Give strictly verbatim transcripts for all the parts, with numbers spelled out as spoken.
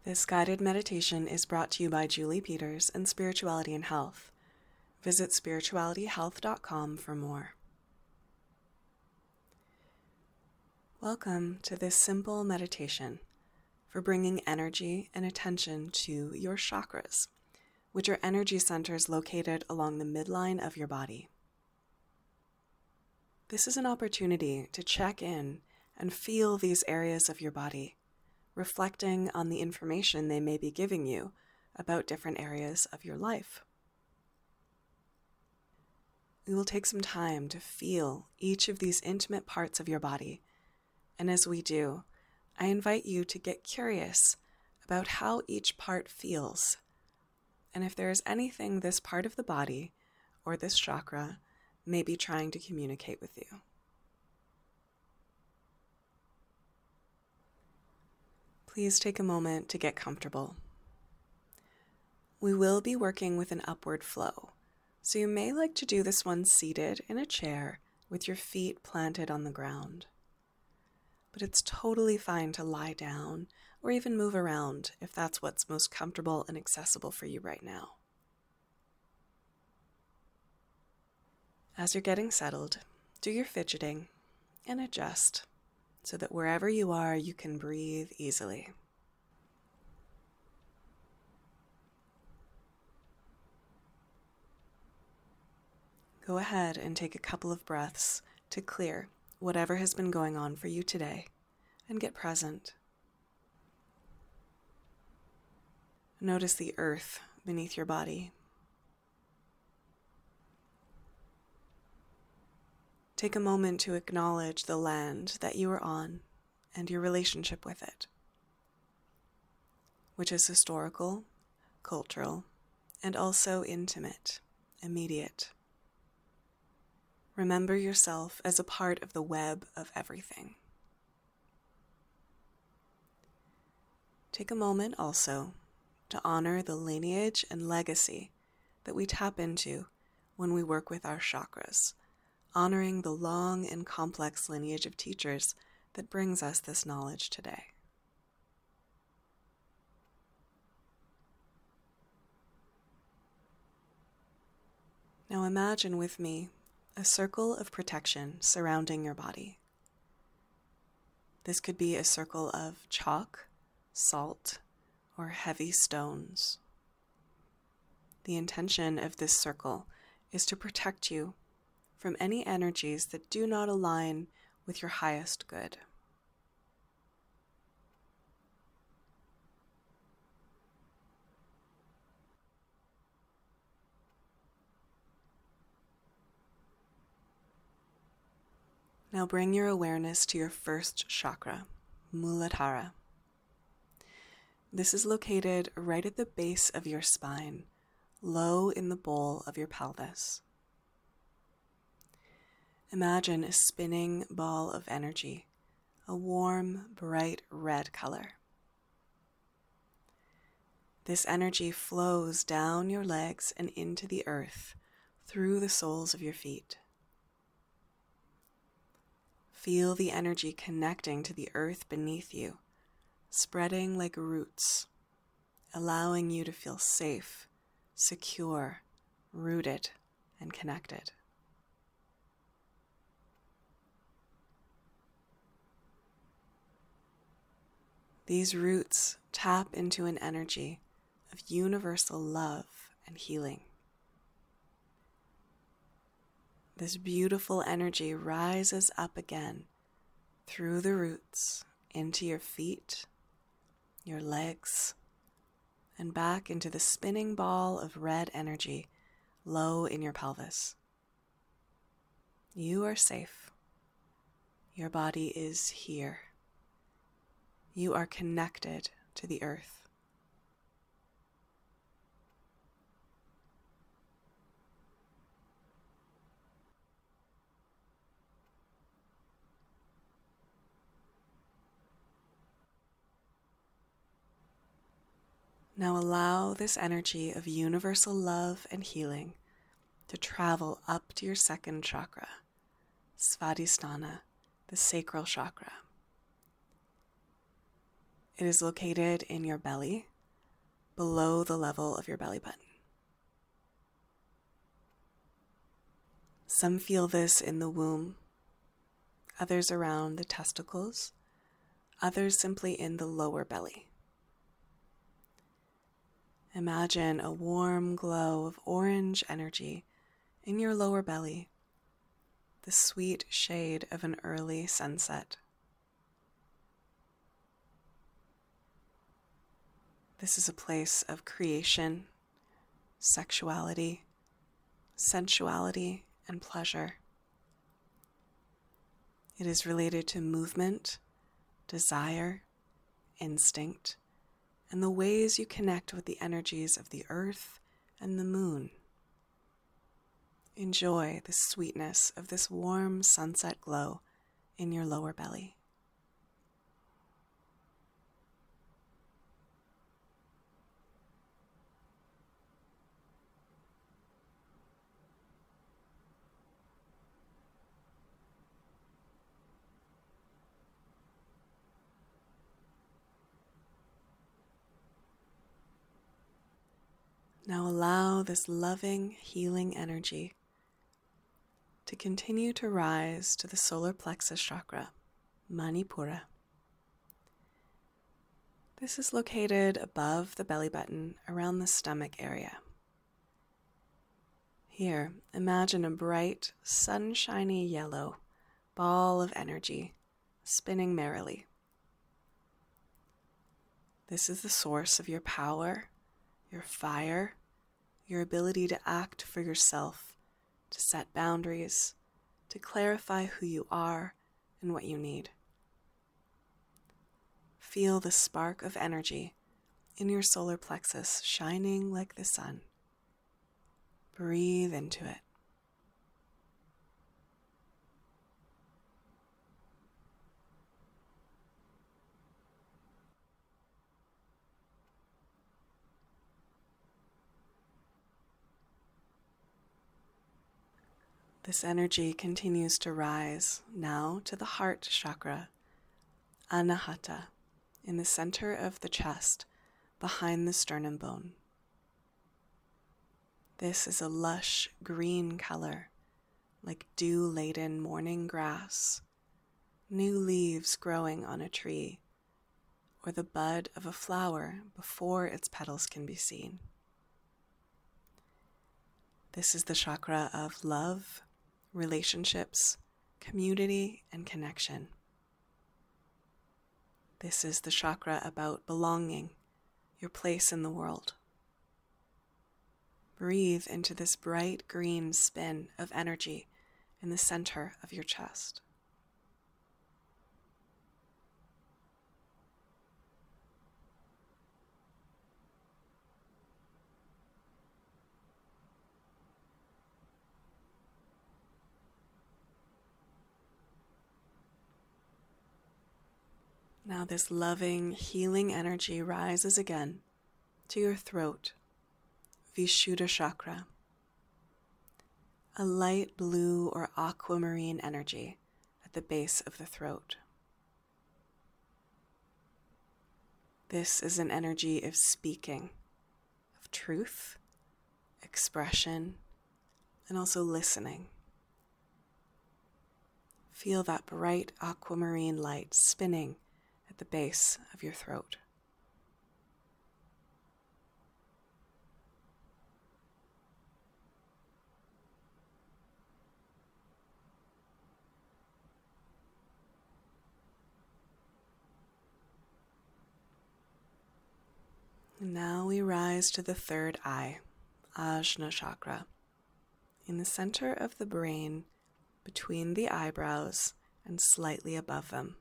This guided meditation is brought to you by Julie Peters and Spirituality and Health. Visit spirituality health dot com for more. Welcome to this simple meditation for bringing energy and attention to your chakras, which are energy centers located along the midline of your body. This is an opportunity to check in and feel these areas of your body, reflecting on the information they may be giving you about different areas of your life. We will take some time to feel each of these intimate parts of your body, and as we do, I invite you to get curious about how each part feels, and if there is anything this part of the body or this chakra may be trying to communicate with you. Please take a moment to get comfortable. We will be working with an upward flow, so you may like to do this one seated in a chair with your feet planted on the ground. But it's totally fine to lie down or even move around if that's what's most comfortable and accessible for you right now. As you're getting settled, do your fidgeting and adjust so that wherever you are, you can breathe easily. Go ahead and take a couple of breaths to clear whatever has been going on for you today and get present. Notice the earth beneath your body. Take a moment to acknowledge the land that you are on and your relationship with it, which is historical, cultural, and also intimate, immediate. Remember yourself as a part of the web of everything. Take a moment also to honor the lineage and legacy that we tap into when we work with our chakras, honoring the long and complex lineage of teachers that brings us this knowledge today. Now imagine with me a circle of protection surrounding your body. This could be a circle of chalk, salt, or heavy stones. The intention of this circle is to protect you from any energies that do not align with your highest good. Now bring your awareness to your first chakra, Muladhara. This is located right at the base of your spine, low in the bowl of your pelvis. Imagine a spinning ball of energy, a warm, bright red color. This energy flows down your legs and into the earth through the soles of your feet. Feel the energy connecting to the earth beneath you, spreading like roots, allowing you to feel safe, secure, rooted, and connected. These roots tap into an energy of universal love and healing. This beautiful energy rises up again through the roots into your feet, your legs, and back into the spinning ball of red energy low in your pelvis. You are safe. Your body is here. You are connected to the earth. Now allow this energy of universal love and healing to travel up to your second chakra, Svadhisthana, the sacral chakra. It is located in your belly, below the level of your belly button. Some feel this in the womb, others around the testicles, others simply in the lower belly. Imagine a warm glow of orange energy in your lower belly, the sweet shade of an early sunset. This is a place of creation, sexuality, sensuality, and pleasure. It is related to movement, desire, instinct, and the ways you connect with the energies of the earth and the moon. Enjoy the sweetness of this warm sunset glow in your lower belly. Now allow this loving, healing energy to continue to rise to the solar plexus chakra, Manipura. This is located above the belly button, around the stomach area. Here, imagine a bright, sunshiny yellow ball of energy spinning merrily. This is the source of your power, your fire, your ability to act for yourself, to set boundaries, to clarify who you are and what you need. Feel the spark of energy in your solar plexus shining like the sun. Breathe into it. This energy continues to rise now to the heart chakra, Anahata, in the center of the chest, behind the sternum bone. This is a lush green color, like dew-laden morning grass, new leaves growing on a tree, or the bud of a flower before its petals can be seen. This is the chakra of love, relationships, community, and connection. This is the chakra about belonging, your place in the world. Breathe into this bright green spin of energy in the center of your chest. Now this loving, healing energy rises again to your throat, Vishuddha chakra, a light blue or aquamarine energy at the base of the throat. This is an energy of speaking, of truth, expression, and also listening. Feel that bright aquamarine light spinning at the base of your throat. And now we rise to the third eye, Ajna chakra, in the center of the brain, between the eyebrows and slightly above them.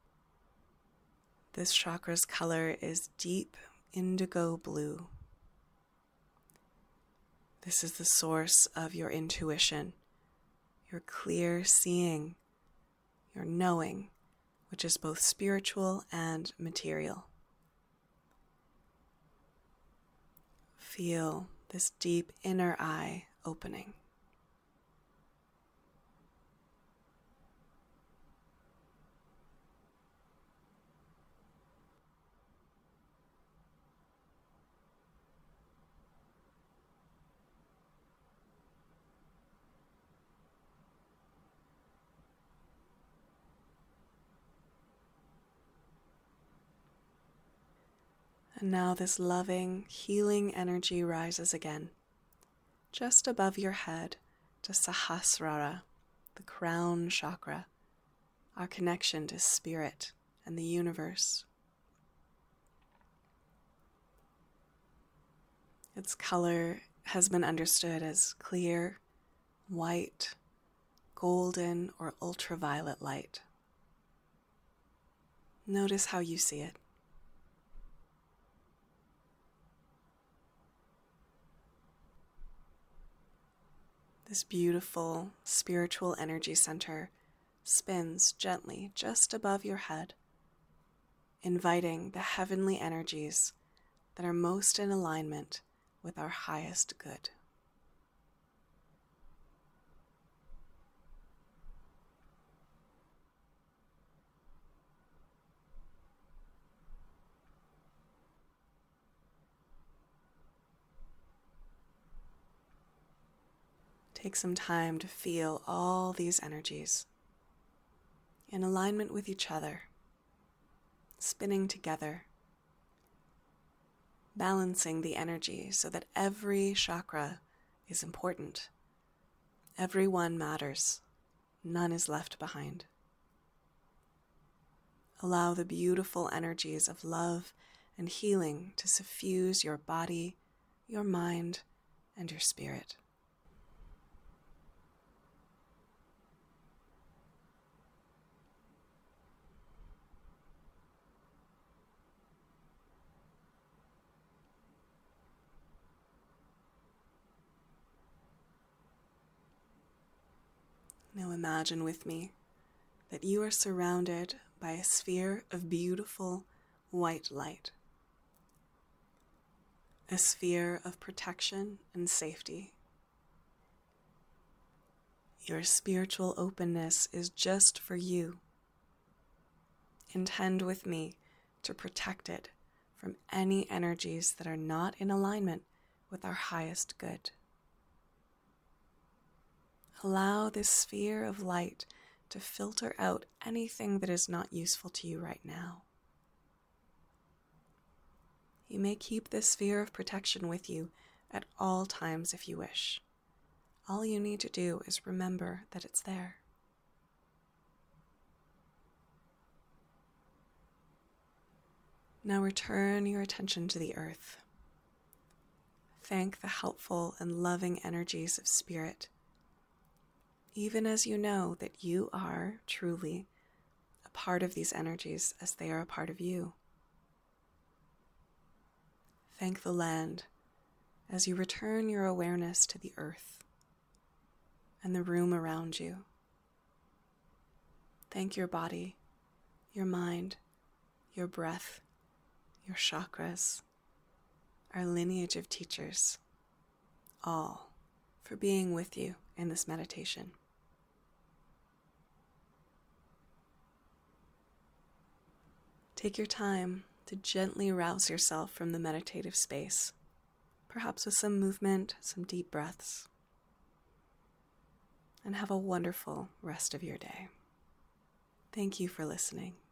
This chakra's color is deep indigo blue. This is the source of your intuition, your clear seeing, your knowing, which is both spiritual and material. Feel this deep inner eye opening. And now this loving, healing energy rises again, just above your head to Sahasrara, the crown chakra, our connection to spirit and the universe. Its color has been understood as clear, white, golden, or ultraviolet light. Notice how you see it. This beautiful spiritual energy center spins gently just above your head, inviting the heavenly energies that are most in alignment with our highest good. Take some time to feel all these energies in alignment with each other, spinning together, balancing the energy so that every chakra is important. Every one matters. None is left behind. Allow the beautiful energies of love and healing to suffuse your body, your mind, and your spirit. Now imagine with me that you are surrounded by a sphere of beautiful white light, a sphere of protection and safety. Your spiritual openness is just for you. Intend with me to protect it from any energies that are not in alignment with our highest good. Allow this sphere of light to filter out anything that is not useful to you right now. You may keep this sphere of protection with you at all times if you wish. All you need to do is remember that it's there. Now return your attention to the earth. Thank the helpful and loving energies of spirit, even as you know that you are truly a part of these energies as they are a part of you. Thank the land as you return your awareness to the earth and the room around you. Thank your body, your mind, your breath, your chakras, our lineage of teachers, all for being with you in this meditation. Take your time to gently rouse yourself from the meditative space, perhaps with some movement, some deep breaths, and have a wonderful rest of your day. Thank you for listening.